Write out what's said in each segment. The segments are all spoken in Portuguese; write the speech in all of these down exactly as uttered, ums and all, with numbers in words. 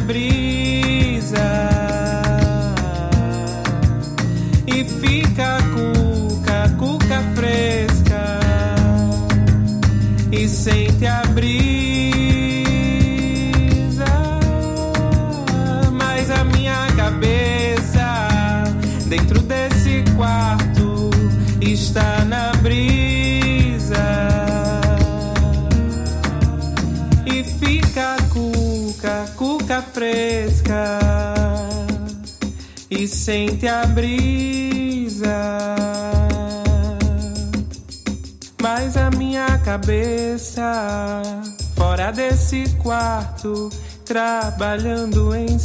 brisa e fica cuca, cuca fresca e sente a brisa, mas a minha cabeça dentro desse quarto está na brisa e fica cuca, cuca fresca e sente a brisa, mas a minha cabeça fora desse quarto trabalhando em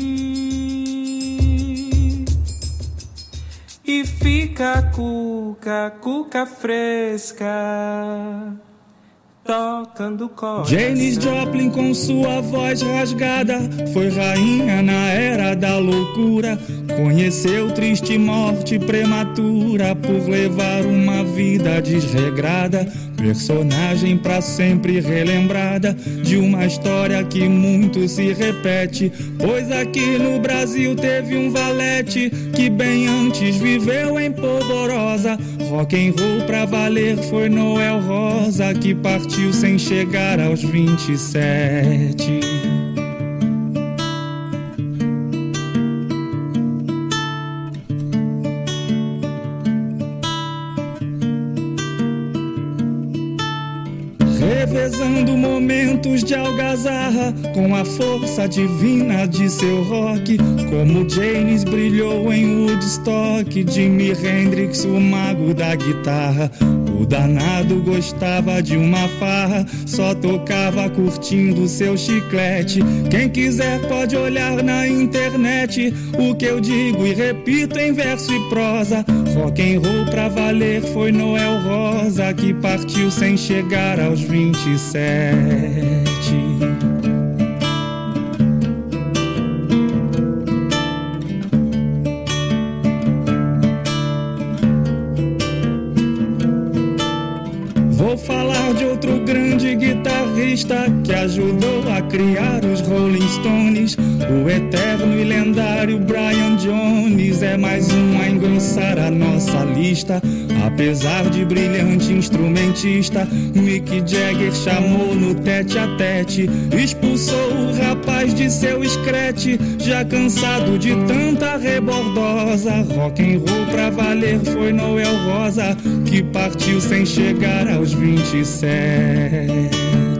si e fica cuca, cuca fresca tocando coração. Janis Joplin com sua voz rasgada foi rainha na era da loucura. Conheceu triste morte prematura por levar uma vida desregrada. Personagem pra sempre relembrada de uma história que muito se repete. Pois aqui no Brasil teve um valete que bem antes viveu em polvorosa. Rock and roll pra valer foi Noel Rosa, que partiu sem chegar aos vinte e sete. Revezando momentos de algazarra com a força divina de seu rock, como Janis brilhou em Woodstock, Jimi Hendrix, o mago da guitarra. O danado gostava de uma farra, só tocava curtindo seu chiclete. Quem quiser pode olhar na internet o que eu digo e repito em verso e prosa. Rock and roll pra valer foi Noel Rosa, que partiu sem chegar aos vinte e sete. Vou falar de outro grande guitarrista que ajudou a criar os Rolling Stones. O eterno e lendário Brian Jones é mais um a engrossar a nossa lista. Apesar de brilhante instrumentista, Mick Jagger chamou no tete a tete, expulsou o rapaz de seu escrete, já cansado de tanta rebordosa. Rock and roll pra valer foi Noel Rosa, que partiu sem chegar aos vinte e sete.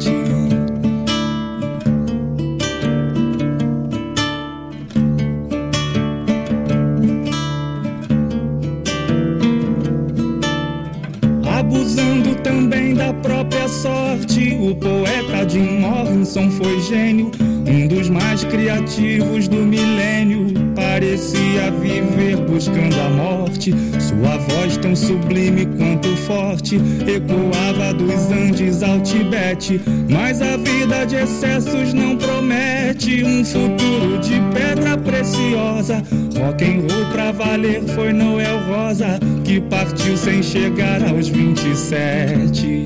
Abusando também da própria sorte, o poeta Jim Morrison foi gênio, um dos mais criativos do milênio. Parecia viver buscando a morte, sua voz tão sublime quanto forte ecoava dos Andes ao Tibete. Mas a vida de excessos não promete um futuro de pedra preciosa. Rock and roll pra valer foi Noel Rosa, que partiu sem chegar aos vinte e sete.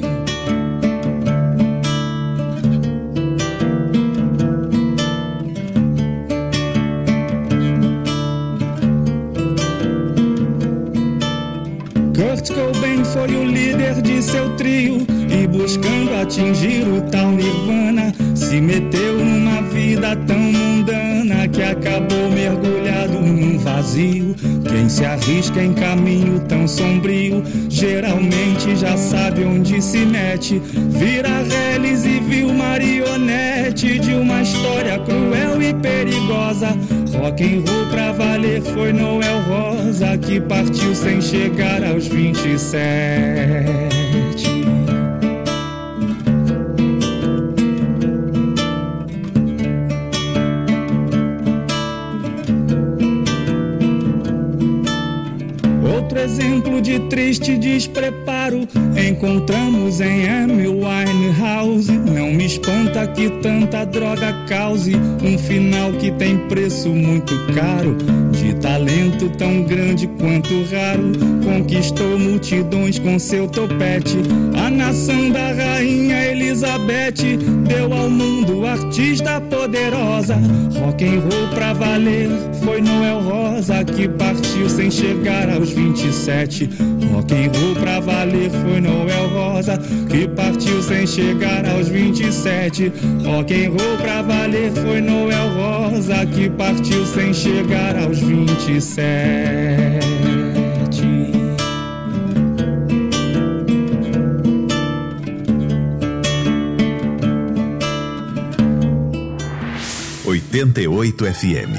Kurt Cobain foi o líder de seu trio e buscando atingir o tal nirvana, se meteu numa vida tão mundana que acabou mergulhado num vazio. Quem se arrisca em caminho tão sombrio geralmente já sabe onde se mete. Vira reles e viu marionete de uma história cruel e perigosa. Rock and roll pra valer foi Noel Rosa, que partiu sem chegar aos vinte e sete. Outro exemplo de triste despreparo encontramos em Amy Winehouse. Não me espanta que tanta droga cause um final que tem preço muito caro. De talento tão grande quanto raro, conquistou multidões com seu topete. A nação da rainha Elizabeth deu ao mundo artista poderosa. Rock and roll pra valer foi Noel Rosa, que partiu sem chegar aos vinte e sete. Rock and roll pra valer foi Noel Rosa, que partiu sem chegar aos vinte e sete. Rock and roll pra valer foi Noel Rosa, que partiu sem chegar aos vinte e sete. oitenta e oito F M.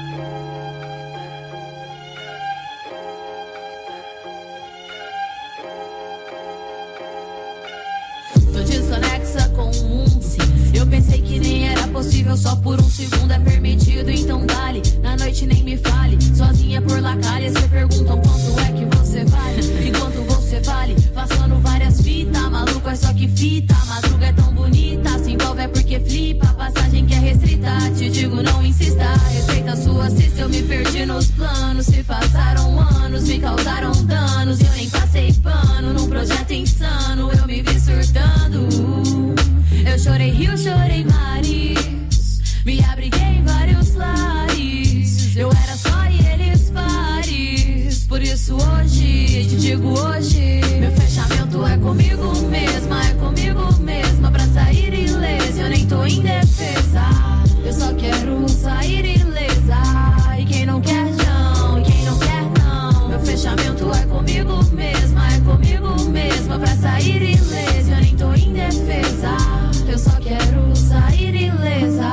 Tô desconexa com o mundo, sim. Eu pensei que nem era possível, só por um segundo é permitido, então dale. Na noite nem me fale, sozinha por lacalha. Cê perguntam quanto é que você vale, enquanto você vale. Passando várias fitas, maluco é só que fita. A madruga é tão bonita, se envolve é porque flipa. Passagem que é restrita, te digo não insista. Respeita a sua cista, eu me perdi nos planos. Se passaram anos, me causaram danos. Eu nem passei pano num projeto insano, eu me vi surtando. Eu chorei rio, chorei mares, me abriguei em vários lares. Eu era só e eles pares. Por isso hoje, te digo hoje, meu fechamento é comigo mesma, é comigo mesma. Pra sair ilesa, eu nem tô indefesa. Eu só quero sair ilesa. E quem não quer não, e quem não quer não. Meu fechamento é comigo mesma, é comigo mesma. Pra sair ilesa, eu nem tô indefesa. Eu só quero sair ilesa.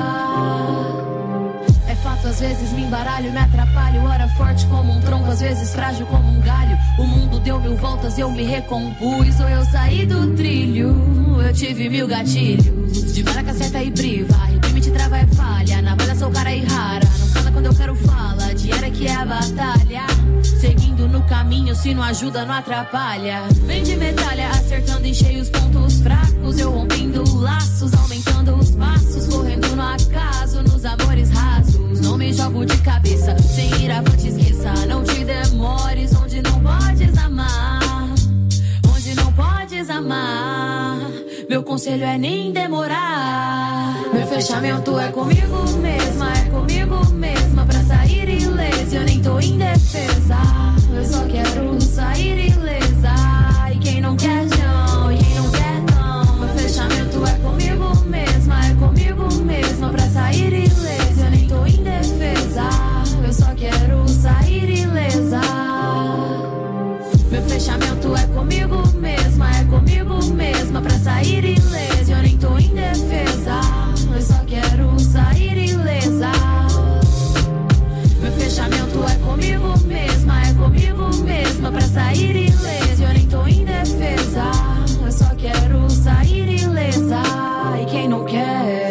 É fato, às vezes me embaralho, me atrapalho. Hora forte como um tronco, às vezes frágil como um galho. O mundo deu mil voltas, eu me recompus. Ou eu saí do trilho, eu tive mil gatilhos. De maraca certa e priva, reprime te trava é falha. Na balha sou cara e rara, não cala quando eu quero fala. Diária que é a batalha, seguindo no caminho, se não ajuda não atrapalha. Vem de medalha, acertando em cheio os pontos fracos. Eu rompendo laços, aumentando os passos. Correndo no acaso, nos amores rasos. Não me jogo de cabeça, sem ir avante esqueça. Não te demores, onde não podes amar. Onde não podes amar. Meu conselho é nem demorar. Meu fechamento é comigo mesma, é comigo mesma. Pra sair ilesa, eu nem tô indefesa. Eu só quero sair ilesa. E quem não quer não, e quem não quer não. Meu fechamento é comigo mesma, é comigo mesma. Pra sair ilesa, eu nem tô indefesa. Eu só quero sair ilesa. Meu fechamento é comigo mesma, é comigo mesma. Pra sair ilesa, eu nem tô indefesa. Eu só quero sair ilesa. Meu fechamento é comigo mesma, é comigo mesma. Pra sair ilesa, eu nem tô indefesa. Eu só quero sair ilesa. E quem não quer?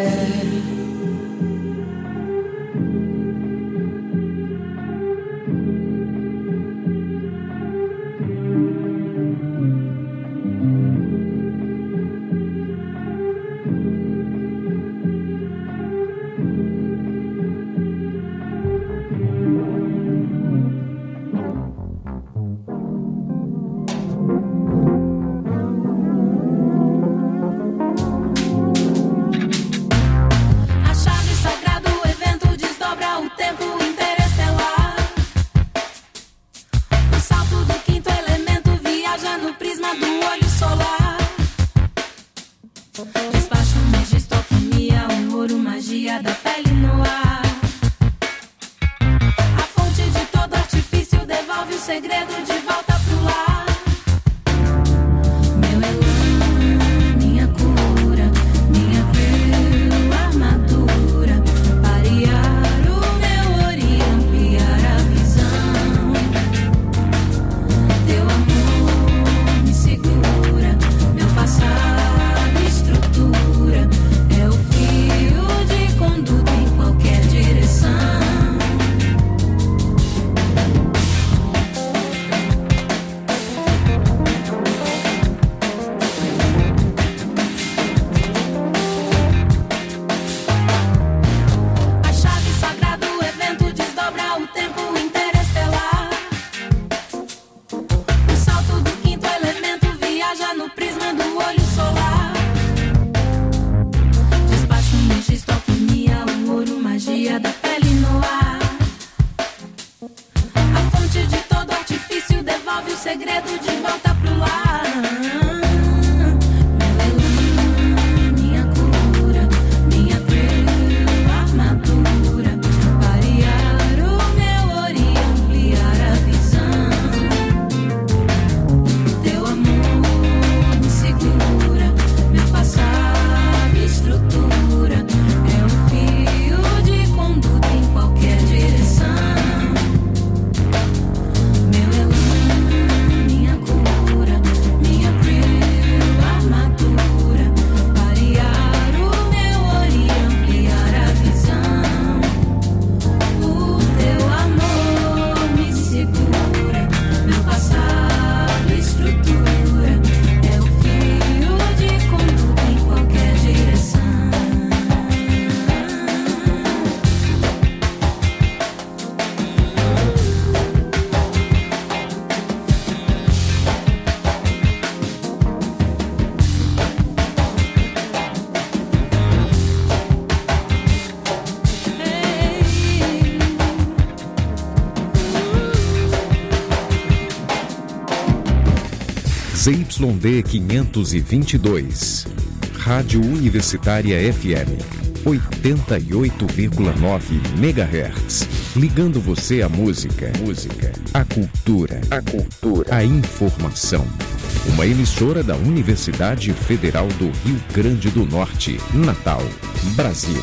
Z Y D quinhentos e vinte e dois, Rádio Universitária F M, oitenta e oito vírgula nove megahertz, ligando você à música, música, à cultura, a cultura, à informação. Uma emissora da Universidade Federal do Rio Grande do Norte, Natal, Brasil.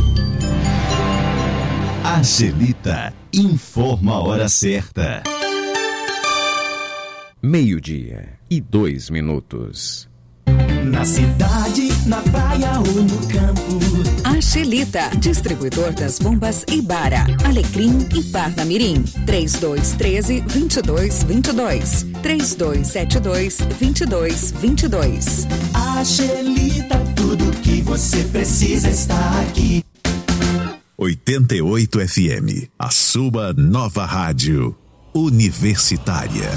Angelita informa a hora certa. Meio-dia e dois minutos. Na cidade, na praia ou no campo. Angelita, distribuidor das bombas Ibara, Alecrim e Parnamirim. três dois um três, dois dois dois dois. três dois sete dois, dois dois dois dois. Angelita, tudo que você precisa está aqui. oitenta e oito F M, a sua nova rádio universitária.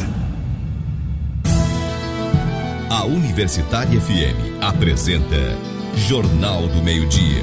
A Universitária F M apresenta Jornal do Meio-Dia.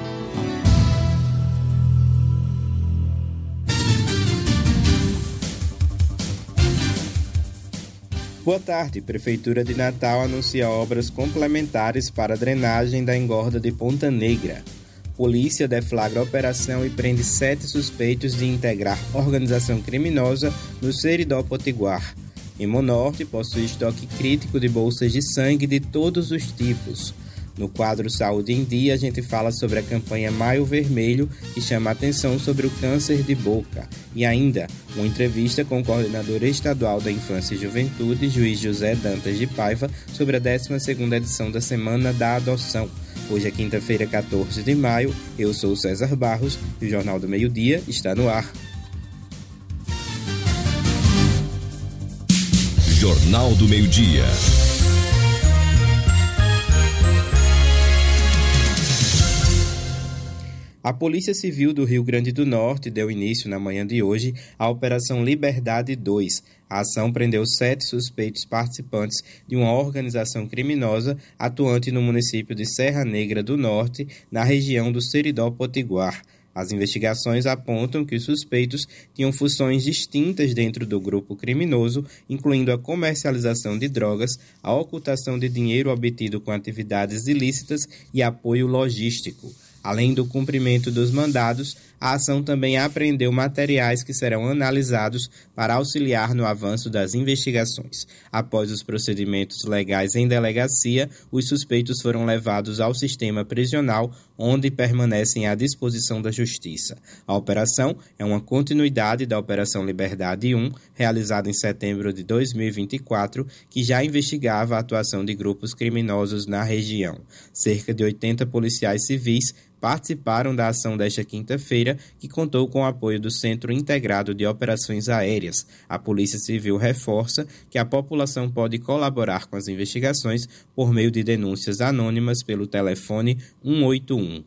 Boa tarde. Prefeitura de Natal anuncia obras complementares para a drenagem da engorda de Ponta Negra. Polícia deflagra operação e prende sete suspeitos de integrar organização criminosa no Seridó Potiguar. Hemonorte possui estoque crítico de bolsas de sangue de todos os tipos. No quadro Saúde em Dia, a gente fala sobre a campanha Maio Vermelho, que chama a atenção sobre o câncer de boca. E ainda, uma entrevista com o coordenador estadual da Infância e Juventude, juiz José Dantas de Paiva, sobre a décima segunda edição da Semana da Adoção. Hoje é quinta-feira, quatorze de maio. Eu sou o César Barros e o Jornal do Meio-Dia está no ar. Jornal do Meio-Dia. A Polícia Civil do Rio Grande do Norte deu início na manhã de hoje à Operação Liberdade dois. A ação prendeu sete suspeitos participantes de uma organização criminosa atuante no município de Serra Negra do Norte, na região do Seridó Potiguar. As investigações apontam que os suspeitos tinham funções distintas dentro do grupo criminoso, incluindo a comercialização de drogas, a ocultação de dinheiro obtido com atividades ilícitas e apoio logístico. Além do cumprimento dos mandados, a ação também apreendeu materiais que serão analisados para auxiliar no avanço das investigações. Após os procedimentos legais em delegacia, os suspeitos foram levados ao sistema prisional, onde permanecem à disposição da Justiça. A operação é uma continuidade da Operação Liberdade um, realizada em setembro de dois mil e vinte e quatro, que já investigava a atuação de grupos criminosos na região. Cerca de oitenta policiais civis participaram da ação desta quinta-feira, que contou com o apoio do Centro Integrado de Operações Aéreas. A Polícia Civil reforça que a população pode colaborar com as investigações por meio de denúncias anônimas pelo telefone um oito um.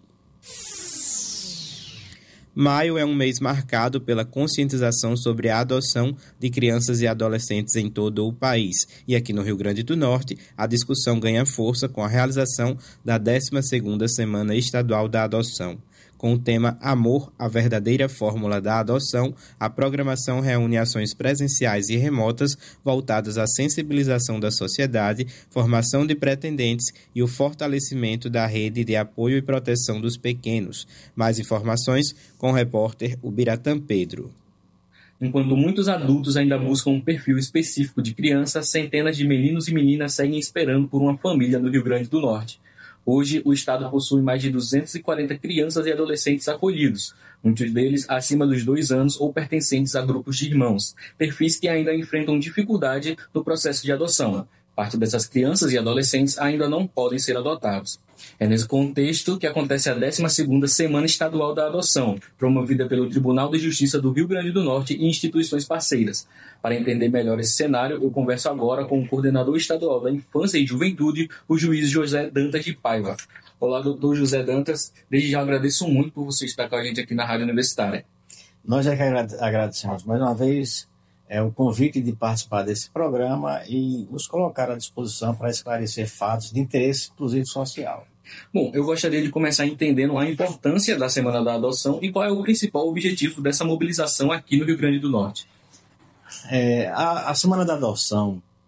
Maio é um mês marcado pela conscientização sobre a adoção de crianças e adolescentes em todo o país. E aqui no Rio Grande do Norte, a discussão ganha força com a realização da décima segunda Semana Estadual da Adoção. Com o tema Amor, a verdadeira fórmula da adoção, a programação reúne ações presenciais e remotas voltadas à sensibilização da sociedade, formação de pretendentes e o fortalecimento da rede de apoio e proteção dos pequenos. Mais informações com o repórter Ubiratã Pedro. Enquanto muitos adultos ainda buscam um perfil específico de criança, centenas de meninos e meninas seguem esperando por uma família no Rio Grande do Norte. Hoje, o estado possui mais de duzentas e quarenta crianças e adolescentes acolhidos, muitos deles acima dos dois anos ou pertencentes a grupos de irmãos, perfis que ainda enfrentam dificuldade no processo de adoção. Parte dessas crianças e adolescentes ainda não podem ser adotados. É nesse contexto que acontece a décima segunda Semana Estadual da Adoção, promovida pelo Tribunal de Justiça do Rio Grande do Norte e instituições parceiras. Para entender melhor esse cenário, eu converso agora com o coordenador estadual da Infância e Juventude, o juiz José Dantas de Paiva. Olá, doutor José Dantas. Desde já agradeço muito por você estar com a gente aqui na Rádio Universitária. Nós é que agradecemos mais uma vez é, o convite de participar desse programa e nos colocar à disposição para esclarecer fatos de interesse, inclusive social. Bom, eu gostaria de começar entendendo a importância da Semana da Adoção e qual é o principal objetivo dessa mobilização aqui no Rio Grande do Norte. É, a, a Semana da Adoção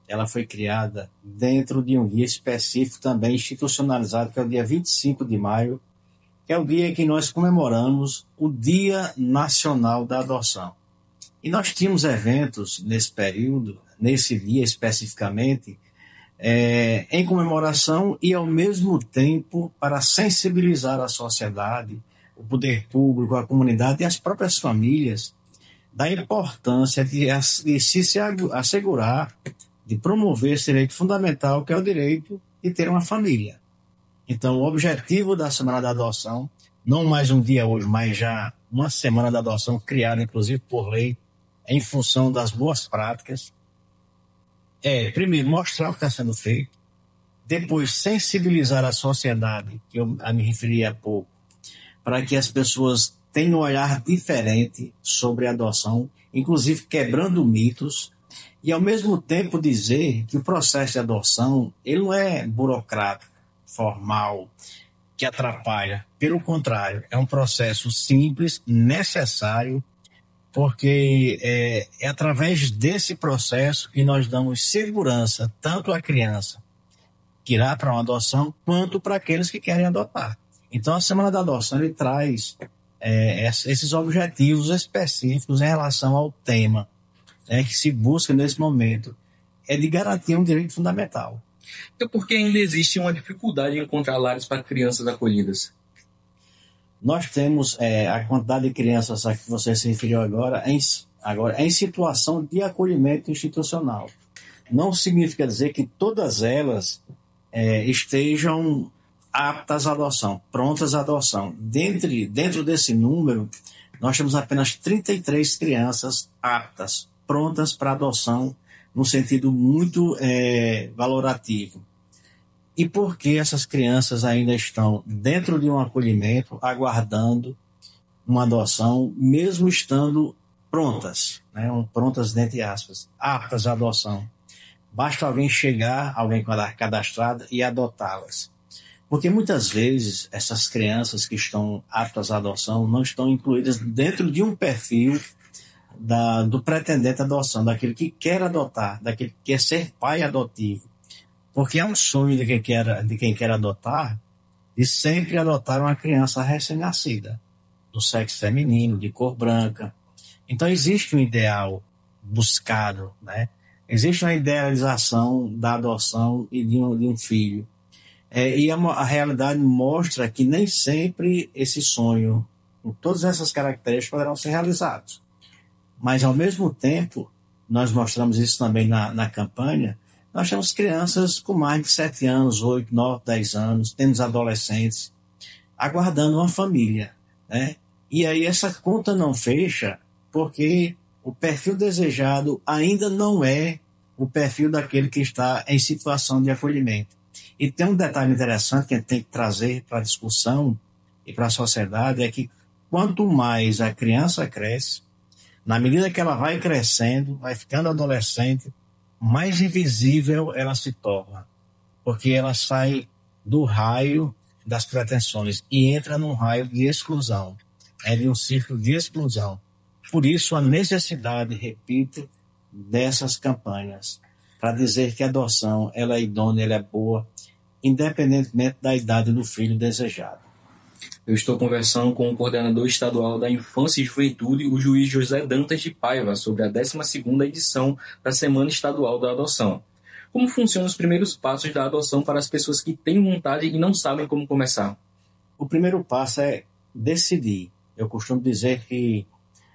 ela foi criada dentro de um dia específico também institucionalizado, que é o dia vinte e cinco de maio, que é o dia em que nós comemoramos o Dia Nacional da Adoção. E nós tínhamos eventos nesse período, nesse dia especificamente, é, em comemoração e, ao mesmo tempo, para sensibilizar a sociedade, o poder público, a comunidade e as próprias famílias da importância de, de se assegurar, de promover esse direito fundamental, que é o direito de ter uma família. Então, o objetivo da Semana da Adoção, não mais um dia hoje, mas já uma Semana da Adoção criada, inclusive por lei, em função das boas práticas, é, primeiro, mostrar o que está sendo feito, depois, sensibilizar a sociedade, que eu me referi há pouco, para que as pessoas tenham um olhar diferente sobre a adoção, inclusive quebrando mitos, e ao mesmo tempo dizer que o processo de adoção ele não é burocrático, formal, que atrapalha. Pelo contrário, é um processo simples, necessário, porque é, é através desse processo que nós damos segurança tanto à criança que irá para uma adoção, quanto para aqueles que querem adotar. Então, a Semana da Adoção ele traz é, esses objetivos específicos em relação ao tema, né, que se busca nesse momento, é de garantir um direito fundamental. Então, por que ainda existe uma dificuldade em encontrar lares para crianças acolhidas? Nós temos é, a quantidade de crianças a que você se referiu agora em, agora em situação de acolhimento institucional. Não significa dizer que todas elas é, estejam aptas à adoção, prontas à adoção. Dentre, dentro desse número, nós temos apenas trinta e três crianças aptas, prontas para adoção, num sentido muito é, valorativo. E por que essas crianças ainda estão dentro de um acolhimento, aguardando uma adoção, mesmo estando prontas, né? Prontas, dentre aspas, aptas à adoção? Basta alguém chegar, alguém cadastrado, e adotá-las. Porque muitas vezes essas crianças que estão aptas à adoção não estão incluídas dentro de um perfil Da, do pretendente à adoção, daquele que quer adotar, daquele que quer ser pai adotivo. Porque é um sonho de quem quer, de quem quer adotar, de sempre adotar uma criança recém-nascida, do sexo feminino, de cor branca. Então existe um ideal buscado, né? Existe uma idealização da adoção e de um, de um filho. É, e a, a realidade mostra que nem sempre esse sonho, com todas essas características, poderão ser realizados. Mas, ao mesmo tempo, nós mostramos isso também na, na campanha, nós temos crianças com mais de sete anos, oito, nove, dez anos, temos adolescentes, aguardando uma família, né? E aí essa conta não fecha porque o perfil desejado ainda não é o perfil daquele que está em situação de acolhimento. E tem um detalhe interessante que a gente tem que trazer para a discussão e para a sociedade, é que quanto mais a criança cresce, na medida que ela vai crescendo, vai ficando adolescente, mais invisível ela se torna. Porque ela sai do raio das pretensões e entra num raio de exclusão. É de um círculo de exclusão. Por isso a necessidade, repito, dessas campanhas. Para dizer que a adoção ela é idônea, ela é boa, independentemente da idade do filho desejado. Eu estou conversando com o coordenador estadual da Infância e Juventude, o juiz José Dantas de Paiva, sobre a décima segunda edição da Semana Estadual da Adoção. Como funcionam os primeiros passos da adoção para as pessoas que têm vontade e não sabem como começar? O primeiro passo é decidir. Eu costumo dizer que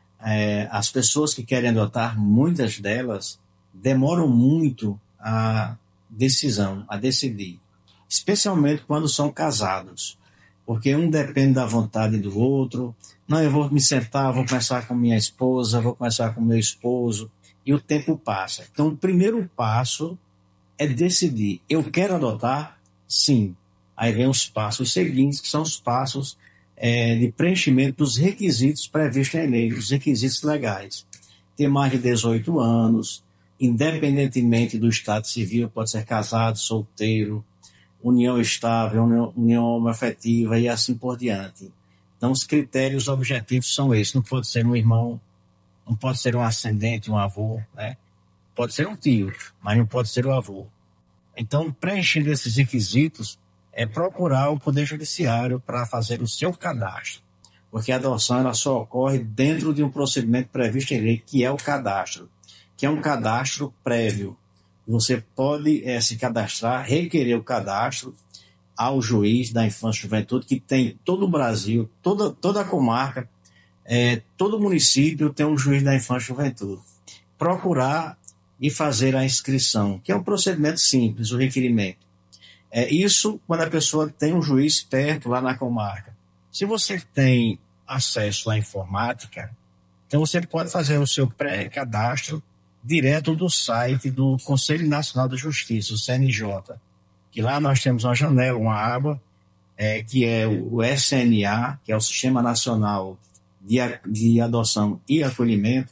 é, as pessoas que querem adotar, muitas delas, demoram muito a decisão, a decidir. Especialmente quando são casados. Porque um depende da vontade do outro. Não, eu vou me sentar, vou começar com minha esposa, vou começar com meu esposo, e o tempo passa. Então, o primeiro passo é decidir. Eu quero adotar? Sim. Aí vem os passos seguintes, que são os passos é, de preenchimento dos requisitos previstos em lei, os requisitos legais. Ter mais de dezoito anos, independentemente do estado civil, pode ser casado, solteiro, união estável, união, união afetiva e assim por diante. Então, os critérios objetivos são esses. Não pode ser um irmão, não pode ser um ascendente, um avô, né? pode ser um tio, mas não pode ser o avô. Então, preenchendo esses requisitos, é procurar o Poder Judiciário para fazer o seu cadastro, porque a adoção ela só ocorre dentro de um procedimento previsto em lei, que é o cadastro, que é um cadastro prévio. Você pode é, se cadastrar, requerer o cadastro ao juiz da infância e juventude, que tem todo o Brasil, toda, toda a comarca, é, todo município tem um juiz da infância e juventude. Procurar e fazer a inscrição, que é um procedimento simples, o requerimento. É isso quando a pessoa tem um juiz perto lá na comarca. Se você tem acesso à informática, então você pode fazer o seu pré-cadastro direto do site do Conselho Nacional de Justiça, o C N J, que lá nós temos uma janela, uma aba, é, que é o S N A, que é o Sistema Nacional de, a, de Adoção e Acolhimento,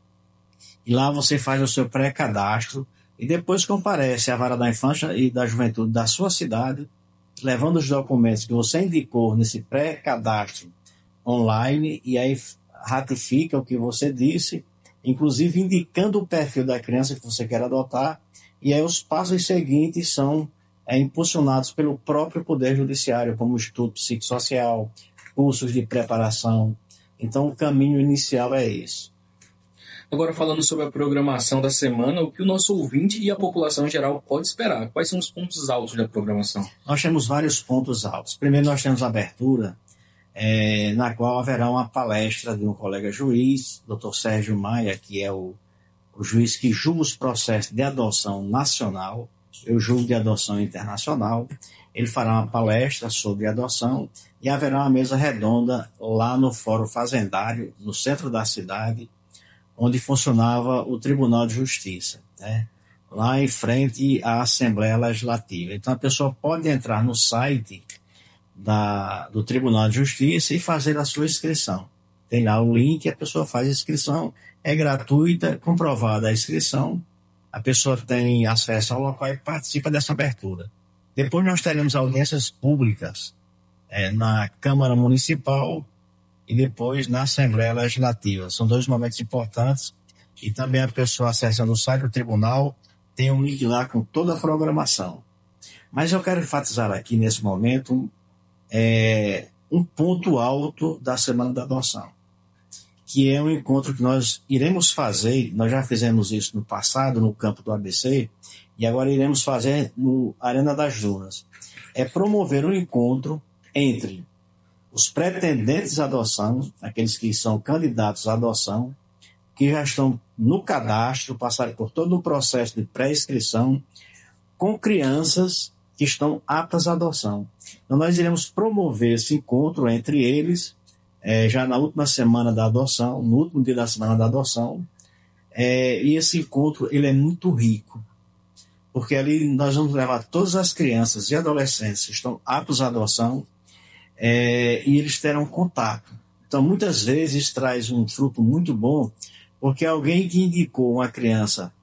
e lá você faz o seu pré-cadastro e depois comparece à Vara da Infância e da Juventude da sua cidade, levando os documentos que você indicou nesse pré-cadastro online, e aí ratifica o que você disse, inclusive indicando o perfil da criança que você quer adotar, e aí os passos seguintes são é, impulsionados pelo próprio Poder Judiciário, como estudo psicossocial, cursos de preparação. Então o caminho inicial é esse. Agora, falando sobre a programação da semana, o que o nosso ouvinte e a população em geral pode esperar? Quais são os pontos altos da programação? Nós temos vários pontos altos. Primeiro, nós temos a abertura, é, na qual haverá uma palestra de um colega juiz, doutor Sérgio Maia, que é o, o juiz que julga os processos de adoção nacional, eu julgo de adoção internacional. Ele fará uma palestra sobre adoção e haverá uma mesa redonda lá no Fórum Fazendário, no centro da cidade, onde funcionava o Tribunal de Justiça, né? Lá em frente à Assembleia Legislativa. Então a pessoa pode entrar no site da, do Tribunal de Justiça e fazer a sua inscrição. Tem lá o link, a pessoa faz a inscrição, é gratuita, comprovada a inscrição, a pessoa tem acesso ao local e participa dessa abertura. Depois nós teremos audiências públicas é, na Câmara Municipal e depois na Assembleia Legislativa. São dois momentos importantes, e também a pessoa acessando o site do tribunal tem um link lá com toda a programação. Mas eu quero enfatizar aqui nesse momento é, um ponto alto da Semana da Adoção, que é um encontro que nós iremos fazer, nós já fizemos isso no passado no campo do A B C, e agora iremos fazer no Arena das Dunas. É promover um encontro entre os pretendentes à adoção, aqueles que são candidatos à adoção, que já estão no cadastro, passaram por todo o processo de pré-inscrição, com crianças que estão aptas à adoção. Então nós iremos promover esse encontro entre eles, é, já na última semana da adoção, no último dia da semana da adoção, é, e esse encontro ele é muito rico, porque ali nós vamos levar todas as crianças e adolescentes que estão aptos à adoção, É, e eles terão contato. Então, muitas vezes, traz um fruto muito bom, porque alguém que indicou uma criança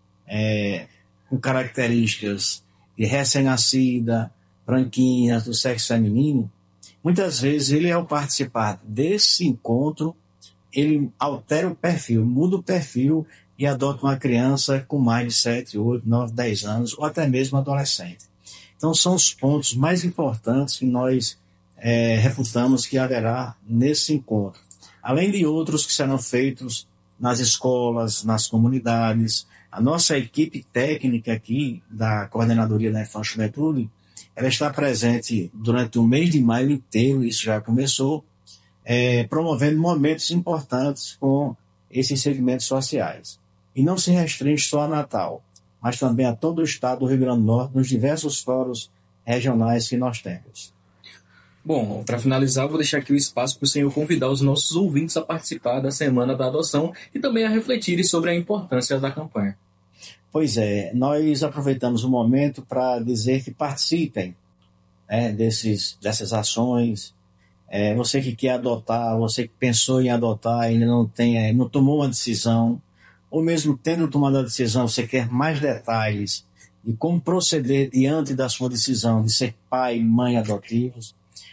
é, com características de recém-nascida, branquinha, do sexo feminino, muitas vezes ele, ao participar desse encontro, ele altera o perfil, muda o perfil e adota uma criança com mais de sete, oito, nove, dez anos, ou até mesmo adolescente. Então, são os pontos mais importantes que nós É, refutamos que haverá nesse encontro, além de outros que serão feitos nas escolas, nas comunidades. A nossa equipe técnica aqui da Coordenadoria da Infância e Juventude, ela está presente durante o mês de maio inteiro, isso já começou, é, promovendo momentos importantes com esses segmentos sociais. E não se restringe só a Natal, mas também a todo o estado do Rio Grande do Norte, nos diversos fóruns regionais que nós temos. Bom, para finalizar, vou deixar aqui o espaço para o senhor convidar os nossos ouvintes a participar da Semana da Adoção e também a refletirem sobre a importância da campanha. Pois é, nós aproveitamos o momento para dizer que participem é, desses, dessas ações. É, você que quer adotar, você que pensou em adotar e ainda não, tem, não tomou uma decisão, ou mesmo tendo tomado a decisão, você quer mais detalhes de como proceder diante da sua decisão de ser pai e mãe adotivos,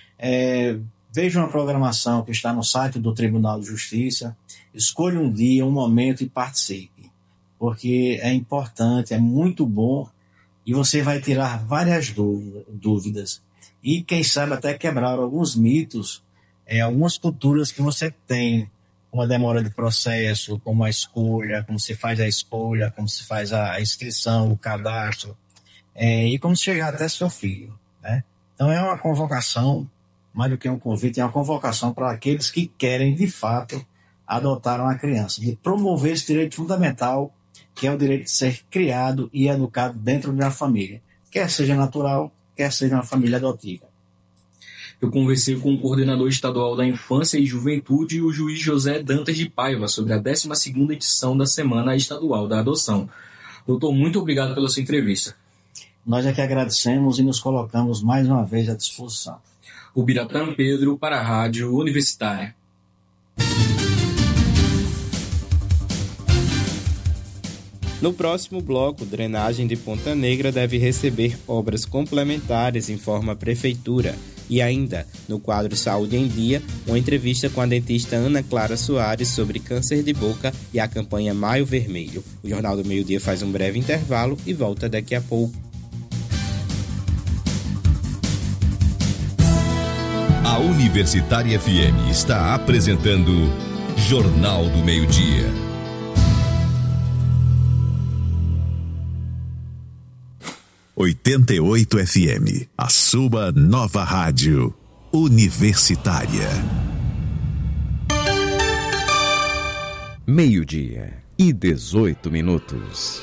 É, veja uma programação que está no site do Tribunal de Justiça, escolha um dia, um momento e participe. porque é importante, é muito bom, e você vai tirar várias dúvidas. E quem sabe até quebrar alguns mitos, é, algumas culturas que você tem, como a demora de processo, como a escolha, como se faz a escolha, como se faz a inscrição, o cadastro, é, e como chegar até seu filho, né? Então é uma convocação, mais do que um convite, é uma convocação para aqueles que querem, de fato, adotar uma criança, de promover esse direito fundamental, que é o direito de ser criado e educado dentro de uma família, quer seja natural, quer seja uma família adotiva. Eu conversei com o coordenador estadual da Infância e Juventude, o juiz José Dantas de Paiva, sobre a décima segunda edição da Semana Estadual da Adoção. Doutor, muito obrigado pela sua entrevista. Nós é que agradecemos e nos colocamos mais uma vez à disposição. O Biratã Pedro para a Rádio Universitária. No próximo bloco, drenagem de Ponta Negra deve receber obras complementares, informa a Prefeitura. E ainda, no quadro Saúde em Dia, uma entrevista com a dentista Ana Clara Soares sobre câncer de boca e a campanha Maio Vermelho. O Jornal do Meio Dia faz um breve intervalo e volta daqui a pouco. A Universitária F M está apresentando Jornal do Meio Dia. oitenta e oito F M, a sua nova rádio universitária. Meio-dia e dezoito minutos.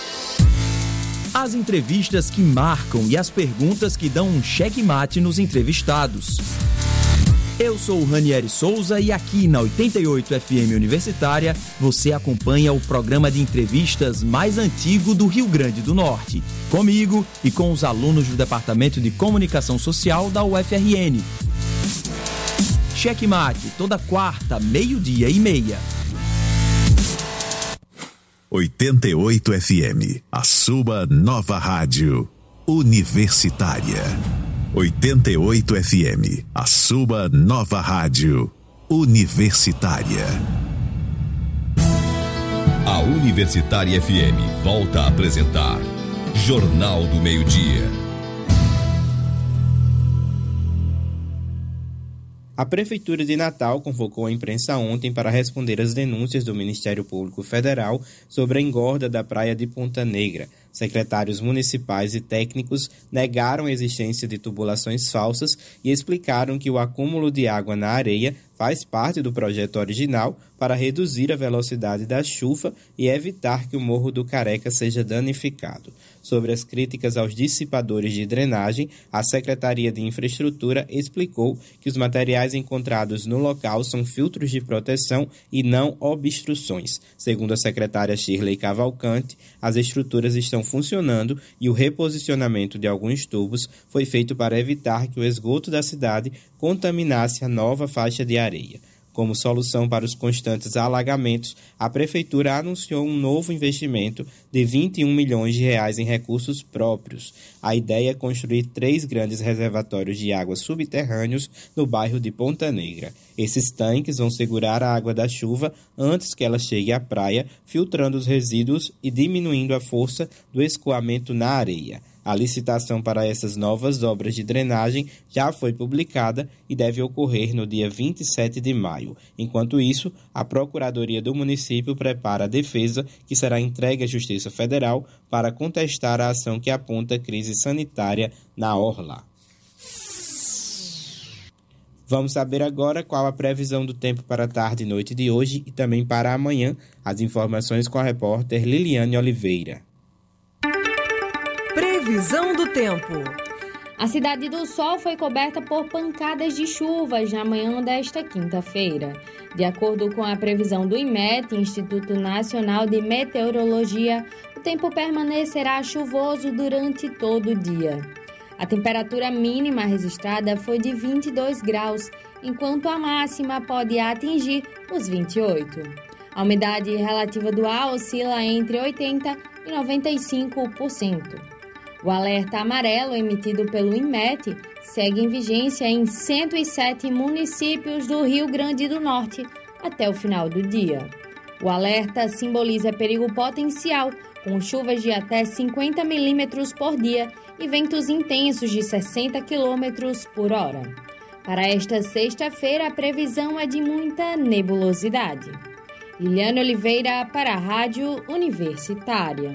As entrevistas que marcam e as perguntas que dão um checkmate nos entrevistados. Eu sou o Ranieri Souza e aqui na oitenta e oito F M Universitária você acompanha o programa de entrevistas mais antigo do Rio Grande do Norte. Comigo e com os alunos do Departamento de Comunicação Social da U F R N. Checkmate, toda quarta, meio-dia e meia. oitenta e oito F M, a sua nova rádio universitária. oitenta e oito F M, a sua nova rádio universitária. A Universitária F M volta a apresentar Jornal do Meio-Dia. A Prefeitura de Natal convocou a imprensa ontem para responder às denúncias do Ministério Público Federal sobre a engorda da praia de Ponta Negra. Secretários municipais e técnicos negaram a existência de tubulações falsas e explicaram que o acúmulo de água na areia faz parte do projeto original para reduzir a velocidade da chuva e evitar que o Morro do Careca seja danificado. Sobre as críticas aos dissipadores de drenagem, a Secretaria de Infraestrutura explicou que os materiais encontrados no local são filtros de proteção e não obstruções. Segundo a secretária Shirley Cavalcante, as estruturas estão funcionando e o reposicionamento de alguns tubos foi feito para evitar que o esgoto da cidade contaminasse a nova faixa de areia. Como solução para os constantes alagamentos, a Prefeitura anunciou um novo investimento de vinte e um milhões de reais em recursos próprios. A ideia é construir três grandes reservatórios de água subterrâneos no bairro de Ponta Negra. Esses tanques vão segurar a água da chuva antes que ela chegue à praia, filtrando os resíduos e diminuindo a força do escoamento na areia. A licitação para essas novas obras de drenagem já foi publicada e deve ocorrer no dia vinte e sete de maio. Enquanto isso, a Procuradoria do município prepara a defesa que será entregue à Justiça Federal para contestar a ação que aponta crise sanitária na orla. Vamos saber agora qual a previsão do tempo para a tarde e noite de hoje e também para amanhã. As informações com a repórter Liliane Oliveira. Previsão do tempo. A Cidade do Sol foi coberta por pancadas de chuvas na manhã desta quinta-feira. De acordo com a previsão do INMET, Instituto Nacional de Meteorologia, o tempo permanecerá chuvoso durante todo o dia. A temperatura mínima registrada foi de vinte e dois graus, enquanto a máxima pode atingir os vinte e oito. A umidade relativa do ar oscila entre oitenta por cento e noventa e cinco por cento. O alerta amarelo emitido pelo INMET segue em vigência em cento e sete municípios do Rio Grande do Norte até o final do dia. O alerta simboliza perigo potencial, com chuvas de até cinquenta milímetros por dia e ventos intensos de sessenta quilômetros por hora. Para esta sexta-feira, a previsão é de muita nebulosidade. Liliane Oliveira para a Rádio Universitária.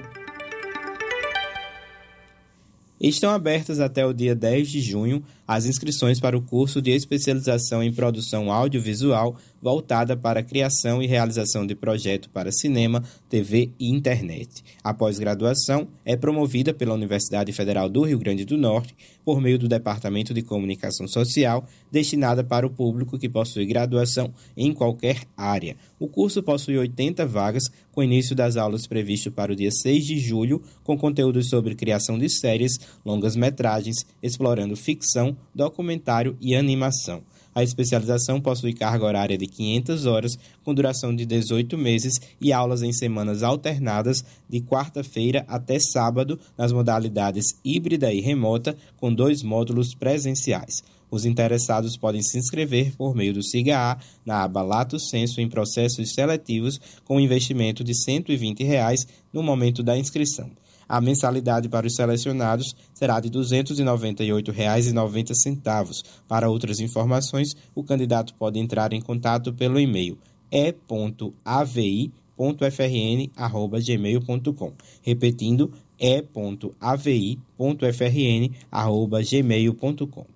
Estão abertas até o dia dez de junho as inscrições para o curso de especialização em produção audiovisual voltada para a criação e realização de projeto para cinema, T V e internet. A pós-graduação é promovida pela Universidade Federal do Rio Grande do Norte por meio do Departamento de Comunicação Social, destinada para o público que possui graduação em qualquer área. O curso possui oitenta vagas, com início das aulas previsto para o dia seis de julho, com conteúdos sobre criação de séries, longas-metragens, explorando ficção, documentário e animação. A especialização possui carga horária de quinhentas horas, com duração de dezoito meses e aulas em semanas alternadas de quarta-feira até sábado, nas modalidades híbrida e remota, com dois módulos presenciais. Os interessados podem se inscrever por meio do SIGA-A na aba Lato Sensu em processos seletivos, com investimento de cento e vinte reais no momento da inscrição. A mensalidade para os selecionados será de duzentos e noventa e oito reais e noventa centavos. Para outras informações, o candidato pode entrar em contato pelo e-mail e ponto a v i ponto f r n arroba gmail ponto com. Repetindo, e ponto a v i ponto f r n arroba gmail ponto com.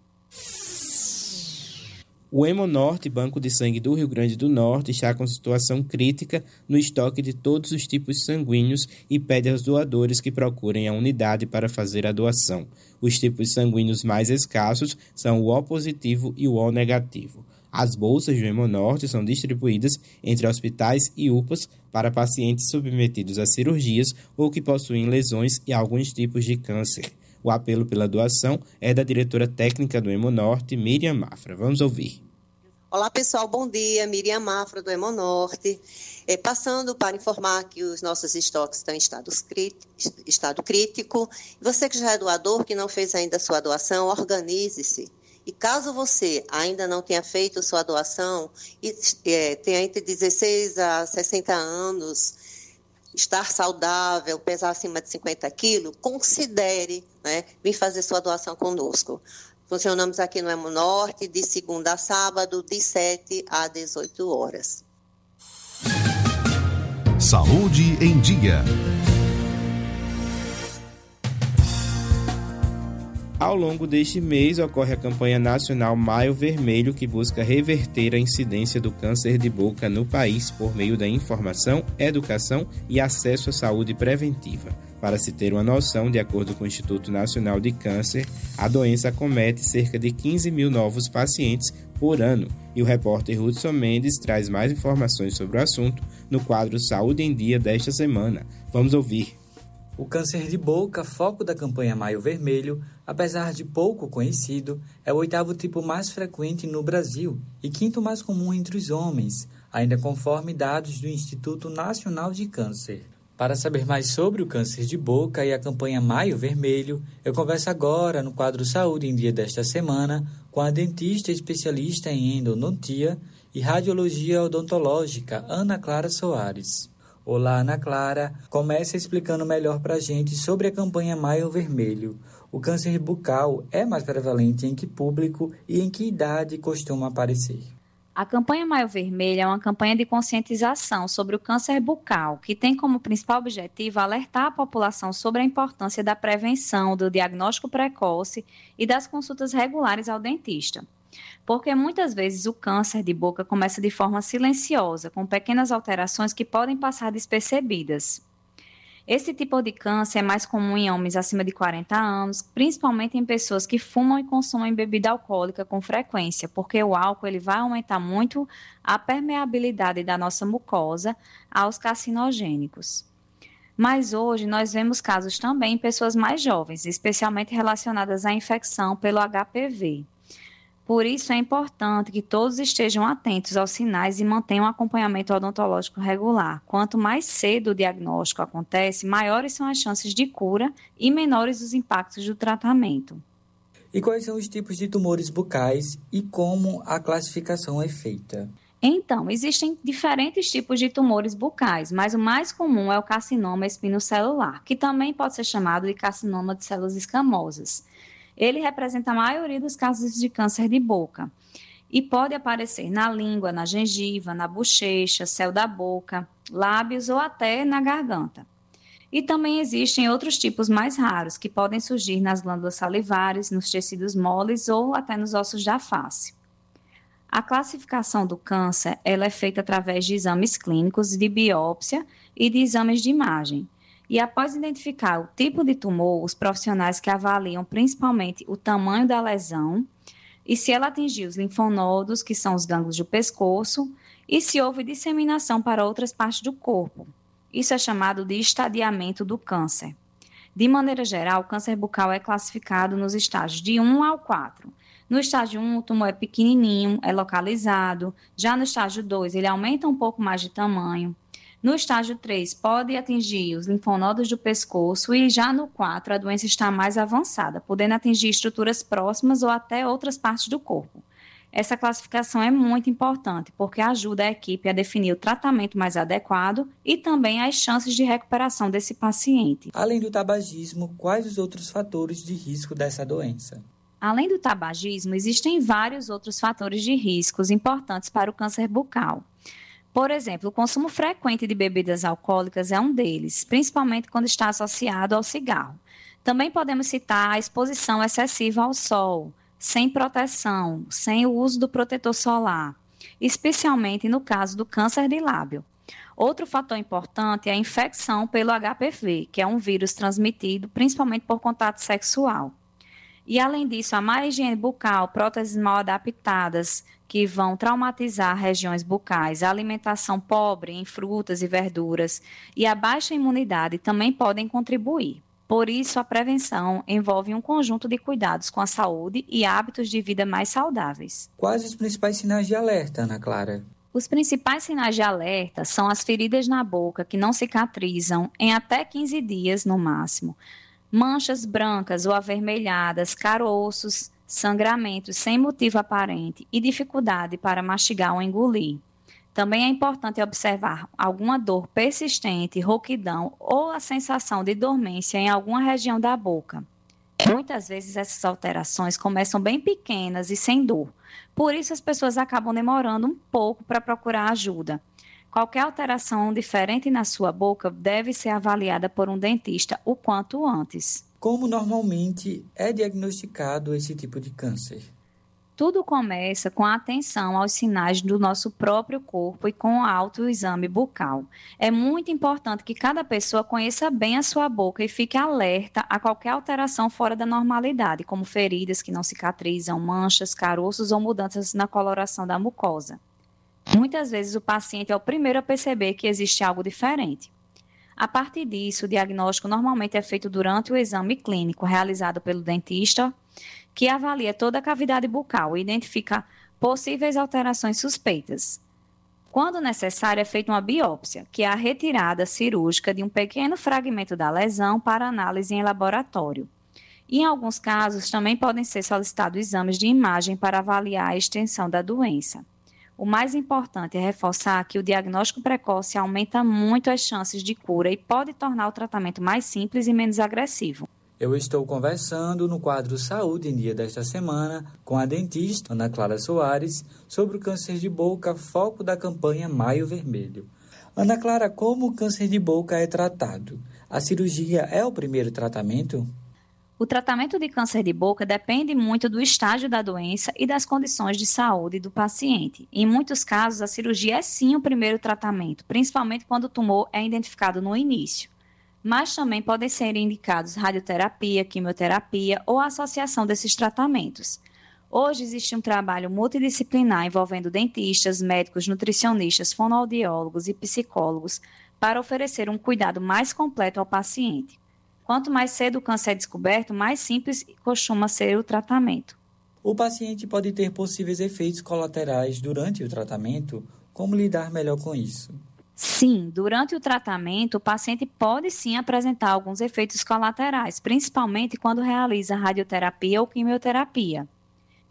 O Hemonorte, Banco de Sangue do Rio Grande do Norte, está com situação crítica no estoque de todos os tipos sanguíneos e pede aos doadores que procurem a unidade para fazer a doação. Os tipos sanguíneos mais escassos são o O positivo e o O negativo. As bolsas do Hemonorte são distribuídas entre hospitais e U P As para pacientes submetidos a cirurgias ou que possuem lesões e alguns tipos de câncer. O apelo pela doação é da diretora técnica do Hemonorte, Miriam Mafra. Vamos ouvir. Olá pessoal, bom dia. Miriam Mafra do Hemonorte. É, passando para informar que os nossos estoques estão em estado, estado crítico. Você que já é doador, que não fez ainda a sua doação, organize-se. E caso você ainda não tenha feito sua doação, e é, tenha entre dezesseis a sessenta anos, estar saudável, pesar acima de cinquenta quilos, considere, né, vir fazer sua doação conosco. Funcionamos aqui no Hemonorte de segunda a sábado, de sete a dezoito horas. Saúde em Dia. Ao longo deste mês, ocorre a campanha nacional Maio Vermelho, que busca reverter a incidência do câncer de boca no país por meio da informação, educação e acesso à saúde preventiva. Para se ter uma noção, de acordo com o Instituto Nacional de Câncer, a doença acomete cerca de quinze mil novos pacientes por ano. E o repórter Hudson Mendes traz mais informações sobre o assunto no quadro Saúde em Dia desta semana. Vamos ouvir. O câncer de boca, foco da campanha Maio Vermelho, apesar de pouco conhecido, é o oitavo tipo mais frequente no Brasil e quinto mais comum entre os homens, ainda conforme dados do Instituto Nacional de Câncer. Para saber mais sobre o câncer de boca e a campanha Maio Vermelho, eu converso agora no quadro Saúde em Dia desta semana com a dentista especialista em endodontia e radiologia odontológica Ana Clara Soares. Olá, Ana Clara. Começa explicando melhor para a gente sobre a campanha Maio Vermelho. O câncer bucal é mais prevalente em que público e em que idade costuma aparecer? A campanha Maio Vermelho é uma campanha de conscientização sobre o câncer bucal, que tem como principal objetivo alertar a população sobre a importância da prevenção, do diagnóstico precoce e das consultas regulares ao dentista. Porque muitas vezes o câncer de boca começa de forma silenciosa, com pequenas alterações que podem passar despercebidas. Esse tipo de câncer é mais comum em homens acima de quarenta anos, principalmente em pessoas que fumam e consomem bebida alcoólica com frequência, porque o álcool ele vai aumentar muito a permeabilidade da nossa mucosa aos carcinogênicos. Mas hoje nós vemos casos também em pessoas mais jovens, especialmente relacionadas à infecção pelo H P V. Por isso, é importante que todos estejam atentos aos sinais e mantenham um acompanhamento odontológico regular. Quanto mais cedo o diagnóstico acontece, maiores são as chances de cura e menores os impactos do tratamento. E quais são os tipos de tumores bucais e como a classificação é feita? Então, existem diferentes tipos de tumores bucais, mas o mais comum é o carcinoma espinocelular, que também pode ser chamado de carcinoma de células escamosas. Ele representa a maioria dos casos de câncer de boca e pode aparecer na língua, na gengiva, na bochecha, céu da boca, lábios ou até na garganta. E também existem outros tipos mais raros, que podem surgir nas glândulas salivares, nos tecidos moles ou até nos ossos da face. A classificação do câncer ela é feita através de exames clínicos, de biópsia e de exames de imagem. E após identificar o tipo de tumor, os profissionais que avaliam principalmente o tamanho da lesão e se ela atingiu os linfonodos, que são os gânglios do pescoço, e se houve disseminação para outras partes do corpo. Isso é chamado de estadiamento do câncer. De maneira geral, o câncer bucal é classificado nos estágios de um ao quatro. No estágio um, o tumor é pequenininho, é localizado. Já no estágio dois, ele aumenta um pouco mais de tamanho. No estágio três, pode atingir os linfonodos do pescoço e já no quatro, a doença está mais avançada, podendo atingir estruturas próximas ou até outras partes do corpo. Essa classificação é muito importante, porque ajuda a equipe a definir o tratamento mais adequado e também as chances de recuperação desse paciente. Além do tabagismo, quais os outros fatores de risco dessa doença? Além do tabagismo, existem vários outros fatores de riscos importantes para o câncer bucal. Por exemplo, o consumo frequente de bebidas alcoólicas é um deles, principalmente quando está associado ao cigarro. Também podemos citar a exposição excessiva ao sol, sem proteção, sem o uso do protetor solar, especialmente no caso do câncer de lábio. Outro fator importante é a infecção pelo H P V, que é um vírus transmitido principalmente por contato sexual. E, além disso, a má higiene bucal, próteses mal adaptadas, que vão traumatizar regiões bucais, a alimentação pobre em frutas e verduras e a baixa imunidade também podem contribuir. Por isso, a prevenção envolve um conjunto de cuidados com a saúde e hábitos de vida mais saudáveis. Quais os principais sinais de alerta, Ana Clara? Os principais sinais de alerta são as feridas na boca que não cicatrizam em até quinze dias no máximo, manchas brancas ou avermelhadas, caroços, sangramentos sem motivo aparente e dificuldade para mastigar ou engolir. Também é importante observar alguma dor persistente, rouquidão ou a sensação de dormência em alguma região da boca. Muitas vezes essas alterações começam bem pequenas e sem dor, por isso as pessoas acabam demorando um pouco para procurar ajuda. Qualquer alteração diferente na sua boca deve ser avaliada por um dentista o quanto antes. Como normalmente é diagnosticado esse tipo de câncer? Tudo começa com a atenção aos sinais do nosso próprio corpo e com o autoexame bucal. É muito importante que cada pessoa conheça bem a sua boca e fique alerta a qualquer alteração fora da normalidade, como feridas que não cicatrizam, manchas, caroços ou mudanças na coloração da mucosa. Muitas vezes o paciente é o primeiro a perceber que existe algo diferente. A partir disso, o diagnóstico normalmente é feito durante o exame clínico realizado pelo dentista, que avalia toda a cavidade bucal e identifica possíveis alterações suspeitas. Quando necessário, é feita uma biópsia, que é a retirada cirúrgica de um pequeno fragmento da lesão para análise em laboratório. E, em alguns casos, também podem ser solicitados exames de imagem para avaliar a extensão da doença. O mais importante é reforçar que o diagnóstico precoce aumenta muito as chances de cura e pode tornar o tratamento mais simples e menos agressivo. Eu estou conversando no quadro Saúde em Dia desta semana com a dentista Ana Clara Soares sobre o câncer de boca, foco da campanha Maio Vermelho. Ana Clara, como o câncer de boca é tratado? A cirurgia é o primeiro tratamento? O tratamento de câncer de boca depende muito do estágio da doença e das condições de saúde do paciente. Em muitos casos, a cirurgia é sim o primeiro tratamento, principalmente quando o tumor é identificado no início. Mas também podem ser indicados radioterapia, quimioterapia ou a associação desses tratamentos. Hoje existe um trabalho multidisciplinar envolvendo dentistas, médicos, nutricionistas, fonoaudiólogos e psicólogos para oferecer um cuidado mais completo ao paciente. Quanto mais cedo o câncer é descoberto, mais simples costuma ser o tratamento. O paciente pode ter possíveis efeitos colaterais durante o tratamento? Como lidar melhor com isso? Sim, durante o tratamento, o paciente pode sim apresentar alguns efeitos colaterais, principalmente quando realiza radioterapia ou quimioterapia.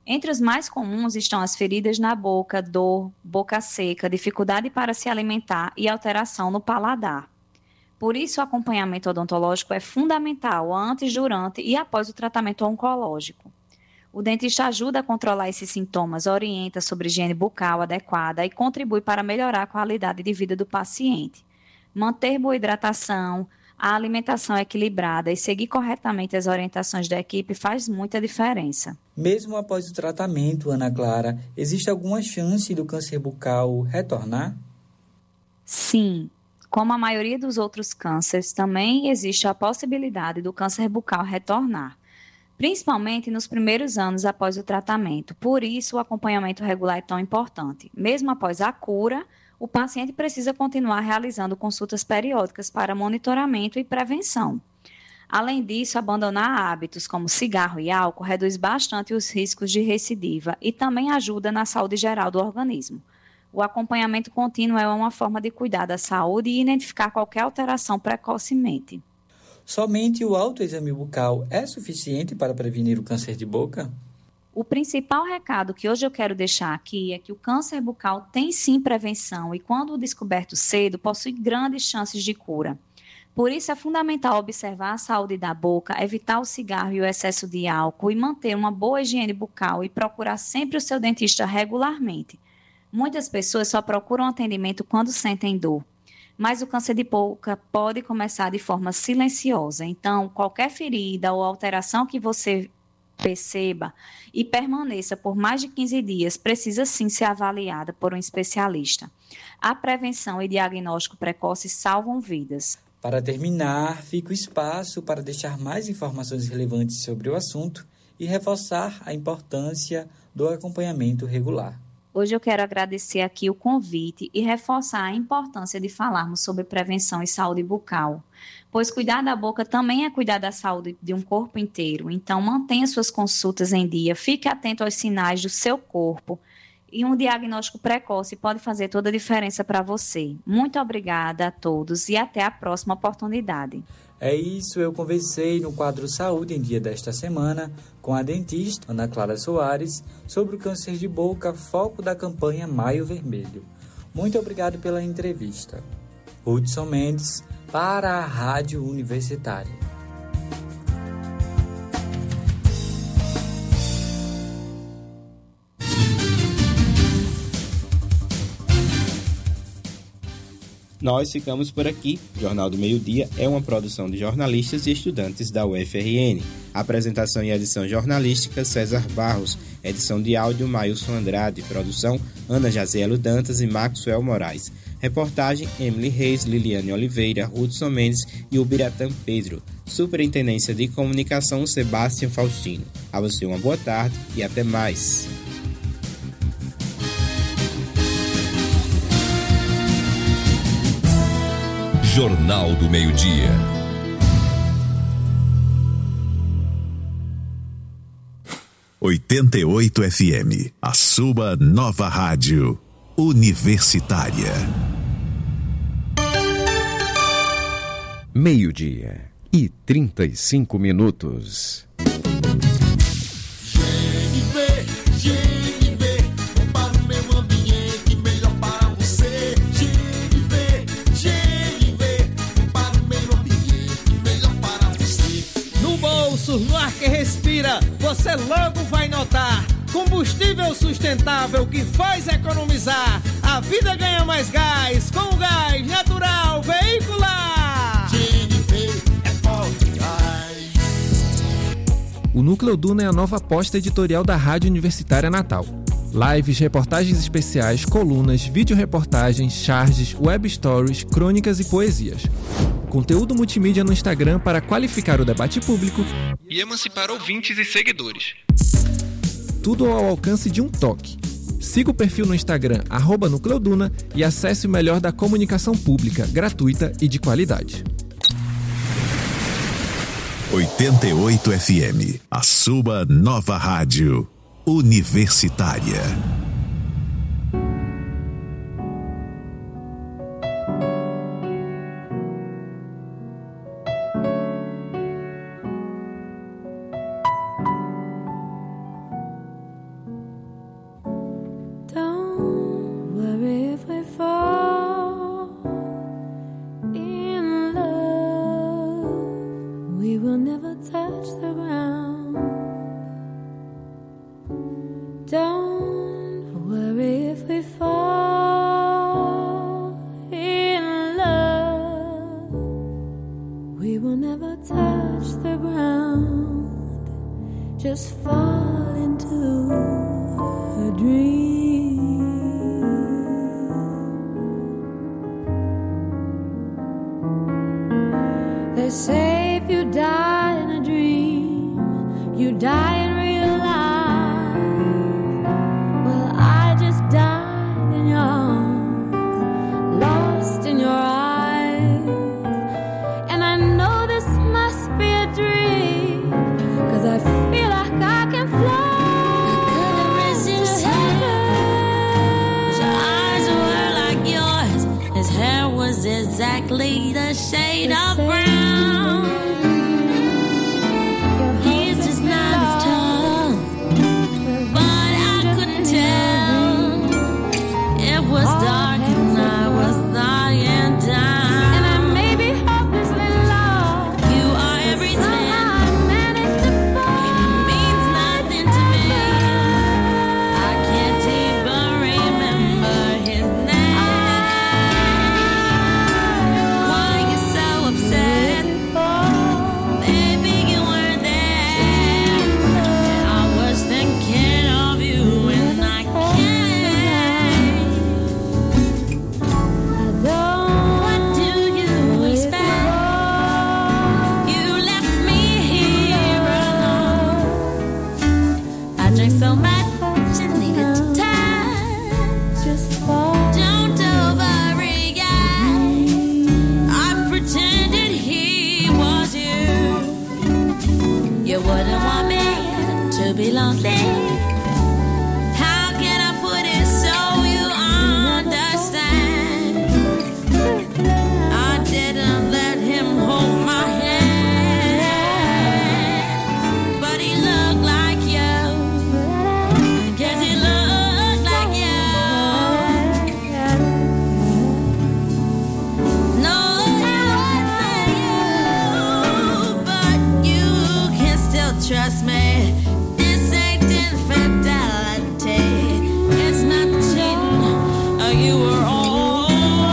Entre os mais comuns estão as feridas na boca, dor, boca seca, dificuldade para se alimentar e alteração no paladar. Por isso, o acompanhamento odontológico é fundamental antes, durante e após o tratamento oncológico. O dentista ajuda a controlar esses sintomas, orienta sobre higiene bucal adequada e contribui para melhorar a qualidade de vida do paciente. Manter boa hidratação, a alimentação equilibrada e seguir corretamente as orientações da equipe faz muita diferença. Mesmo após o tratamento, Ana Clara, existe alguma chance do câncer bucal retornar? Sim. Como a maioria dos outros cânceres, também existe a possibilidade do câncer bucal retornar, principalmente nos primeiros anos após o tratamento. Por isso, o acompanhamento regular é tão importante. Mesmo após a cura, o paciente precisa continuar realizando consultas periódicas para monitoramento e prevenção. Além disso, abandonar hábitos como cigarro e álcool reduz bastante os riscos de recidiva e também ajuda na saúde geral do organismo. O acompanhamento contínuo é uma forma de cuidar da saúde e identificar qualquer alteração precocemente. Somente o autoexame bucal é suficiente para prevenir o câncer de boca? O principal recado que hoje eu quero deixar aqui é que o câncer bucal tem sim prevenção e, quando descoberto cedo, possui grandes chances de cura. Por isso, é fundamental observar a saúde da boca, evitar o cigarro e o excesso de álcool e manter uma boa higiene bucal e procurar sempre o seu dentista regularmente. Muitas pessoas só procuram atendimento quando sentem dor, mas o câncer de boca pode começar de forma silenciosa. Então, qualquer ferida ou alteração que você perceba e permaneça por mais de quinze dias, precisa sim ser avaliada por um especialista. A prevenção e diagnóstico precoce salvam vidas. Para terminar, fica o espaço para deixar mais informações relevantes sobre o assunto e reforçar a importância do acompanhamento regular. Hoje eu quero agradecer aqui o convite e reforçar a importância de falarmos sobre prevenção e saúde bucal, pois cuidar da boca também é cuidar da saúde de um corpo inteiro. Então, mantenha suas consultas em dia, fique atento aos sinais do seu corpo e um diagnóstico precoce pode fazer toda a diferença para você. Muito obrigada a todos e até a próxima oportunidade. É isso, eu conversei no quadro Saúde em Dia desta semana com a dentista Ana Clara Soares sobre o câncer de boca, foco da campanha Maio Vermelho. Muito obrigado pela entrevista. Hudson Mendes, para a Rádio Universitária. Nós ficamos por aqui. Jornal do Meio-Dia é uma produção de jornalistas e estudantes da U F R N. Apresentação e edição jornalística, César Barros. Edição de áudio, Mailson Andrade. Produção, Ana Jazielo Dantas e Maxwell Moraes. Reportagem, Emily Reis, Liliane Oliveira, Hudson Mendes e Ubiratã Pedro. Superintendência de Comunicação, Sebastião Faustino. A você uma boa tarde e até mais. Jornal do Meio-Dia. oitenta e oito F M, a sua nova rádio universitária. Meio-dia e trinta e cinco minutos. No ar que respira, você logo vai notar. Combustível sustentável que faz economizar. A vida ganha mais gás com o gás natural veicular. G N V é forte gás. O Núcleo Duna é a nova aposta editorial da Rádio Universitária Natal. Lives, reportagens especiais, colunas, vídeo-reportagens, charges, web stories, crônicas e poesias. Conteúdo multimídia no Instagram para qualificar o debate público e emancipar ouvintes e seguidores. Tudo ao alcance de um toque. Siga o perfil no Instagram, arroba Nucleoduna, e acesse o melhor da comunicação pública, gratuita e de qualidade. oitenta e oito F M, a sua nova rádio universitária. touch the ground. Don't worry if we fall in love. We will never touch the ground. Just fall into a dream. They say if you die in a dream, you die in real life. Well, I just died in your arms, lost in your eyes. And I know this must be a dream, 'cause I feel like I can fly. I couldn't resist heaven. His eyes were like yours. His hair was exactly the shade of brown. He's just not as tall, but I couldn't tell. It was dark and I was lying down. And I may be hopelessly lost. You are everything. Somehow I managed to fall. It means nothing to me. I can't even remember his name. Why you so upset? Baby, you weren't there. I was thinking of you when I came. What do you expect? You left me here alone. I drank so much and needed to touch. Just fall. Don't overreact. I pretended he was you. You wouldn't want me to be lonely. How can I put it so you understand? I didn't let him hold my hand, but he looked like you. Guess he looked like you. No, it wasn't you, but you can still trust me. This ain't infidelity. It's not cheating. Uh, you were all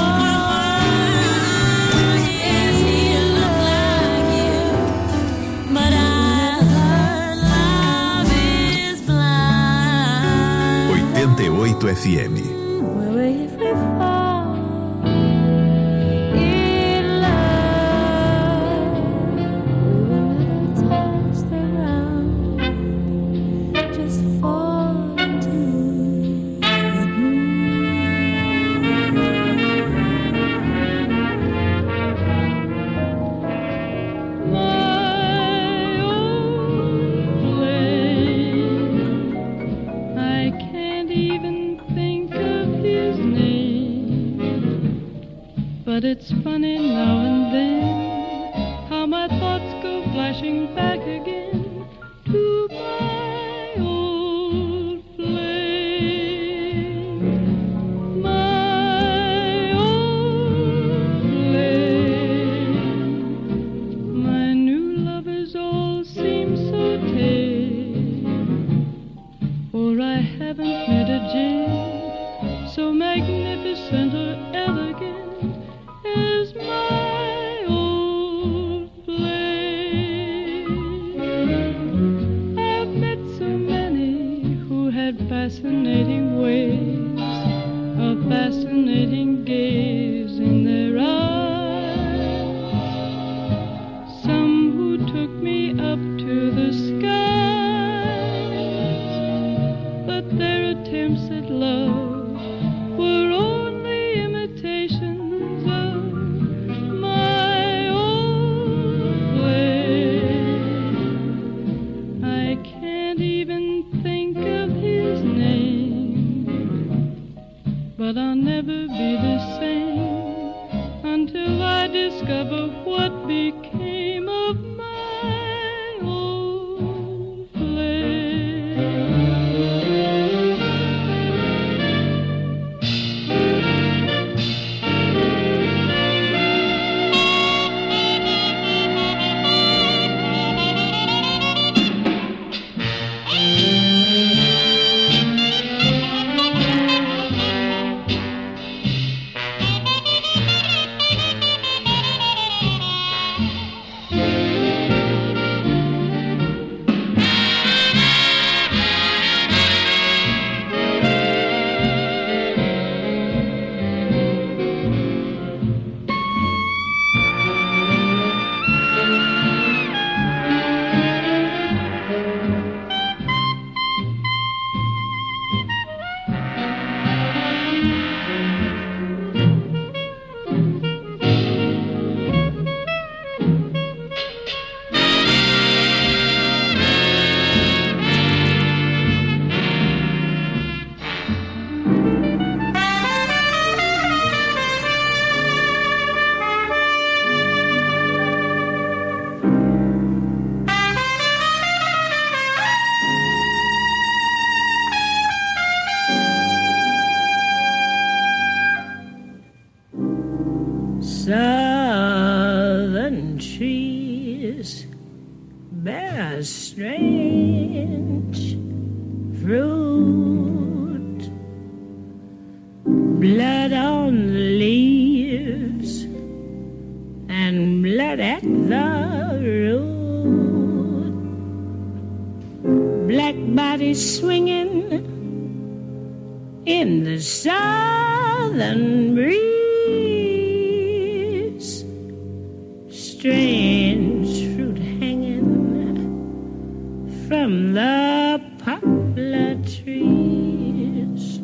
mine. Yes, he looked like you, but I heard love is blind. oitenta e oito F M. Well, if we fall in love, we will never touch the ground. Just fall into a I can't even think of his name, but it's funny now and then how my thoughts go flashing back again to my old flame, my old flame. My new lovers all seem so tame, for I haven't met a gem so magnificent or elegant as my old flame. I've met so many who had fascinating ways, a fascinating gaze in their eyes. Some who took me up to the skies, but their attempts at love were only imitations of my old flame. I can't even think of his name, but I'll never be the same until I discover what became of my old flame. bear strange fruit, blood on the leaves and blood at the root, black bodies swinging in the southern breeze, strange fruit hanging from the poplar trees.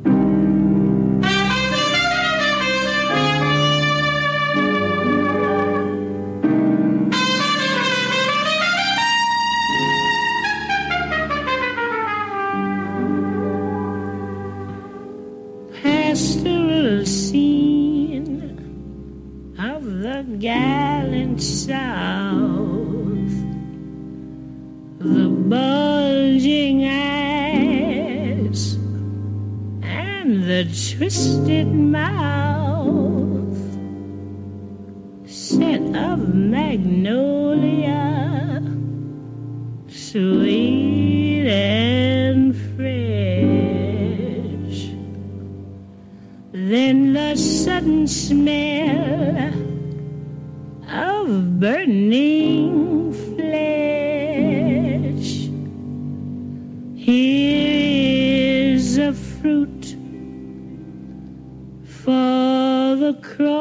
Pastoral scene of the gallant South, the bulging eyes and the twisted mouth, scent of magnolia, sweet and fresh. Then the sudden smell of burning flesh. Here is a fruit for the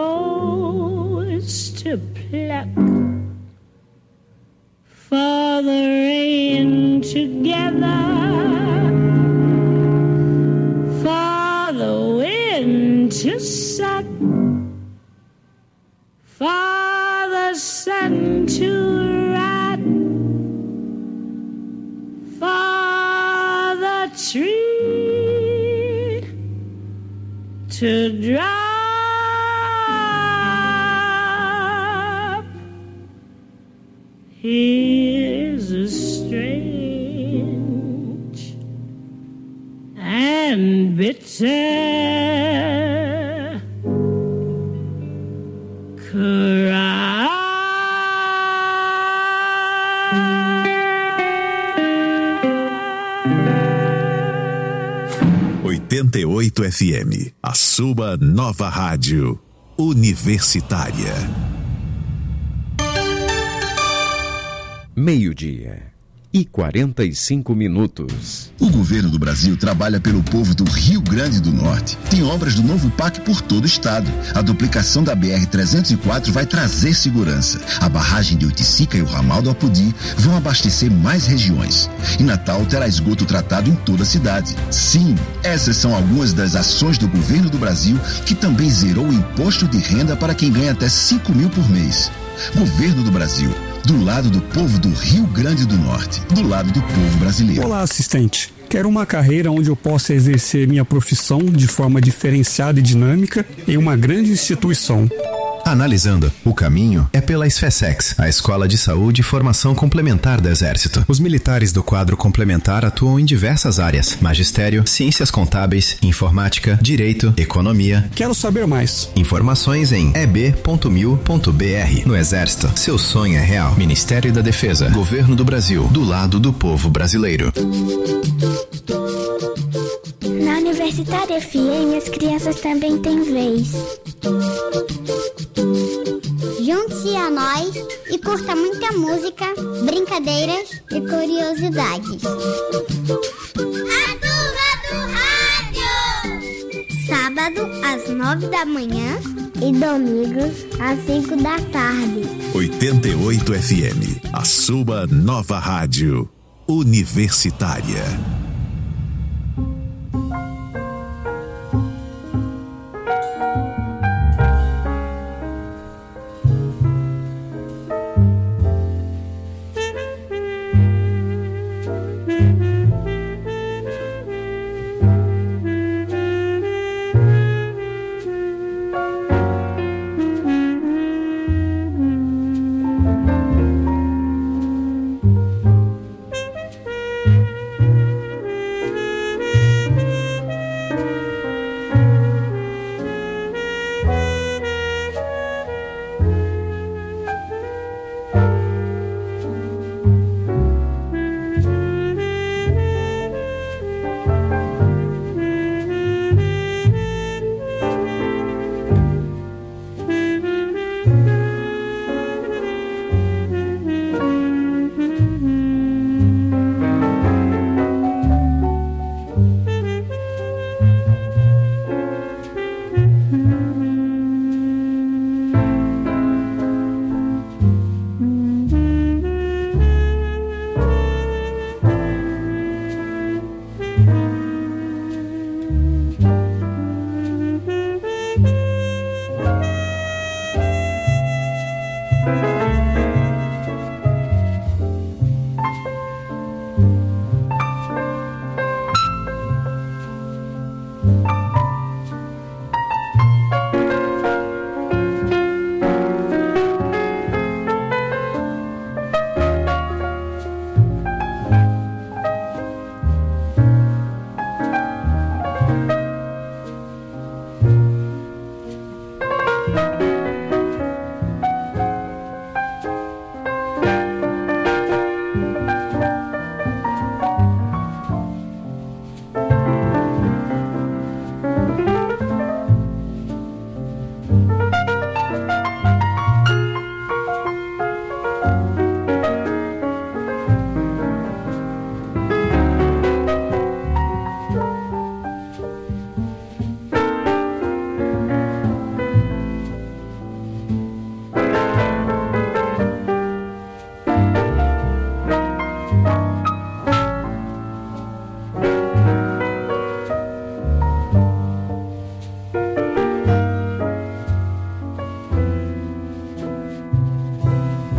crows to pluck, for the rain to gather, for the wind to suck, for the sun to rot, for the tree to drop. Here's a strange and bitter oitenta e oito F M, a sua nova rádio universitária. Meio-dia e quarenta e cinco minutos. O governo do Brasil trabalha pelo povo do Rio Grande do Norte. Tem obras do novo P A C por todo o estado. A duplicação da B R trezentos e quatro vai trazer segurança. A barragem de Oiticica e o ramal do Apodi vão abastecer mais regiões. E Natal terá esgoto tratado em toda a cidade. Sim, essas são algumas das ações do governo do Brasil, que também zerou o imposto de renda para quem ganha até cinco mil por mês. Governo do Brasil, do lado do povo do Rio Grande do Norte, do lado do povo brasileiro. Olá, assistente. Quero uma carreira onde eu possa exercer minha profissão de forma diferenciada e dinâmica em uma grande instituição. Analisando, o caminho é pela SFESEX, a Escola de Saúde e Formação Complementar do Exército. Os militares do quadro complementar atuam em diversas áreas: magistério, ciências contábeis, informática, direito, economia. Quero saber mais. Informações em e b ponto mil ponto b r. No Exército, seu sonho é real. Ministério da Defesa, Governo do Brasil, do lado do povo brasileiro. Na Universitária F M, as crianças também têm vez. Junte-se a nós e curta muita música, brincadeiras e curiosidades. A turma do rádio! Sábado às nove da manhã e domingos às cinco da tarde. oitenta e oito F M, a sua nova rádio universitária. Música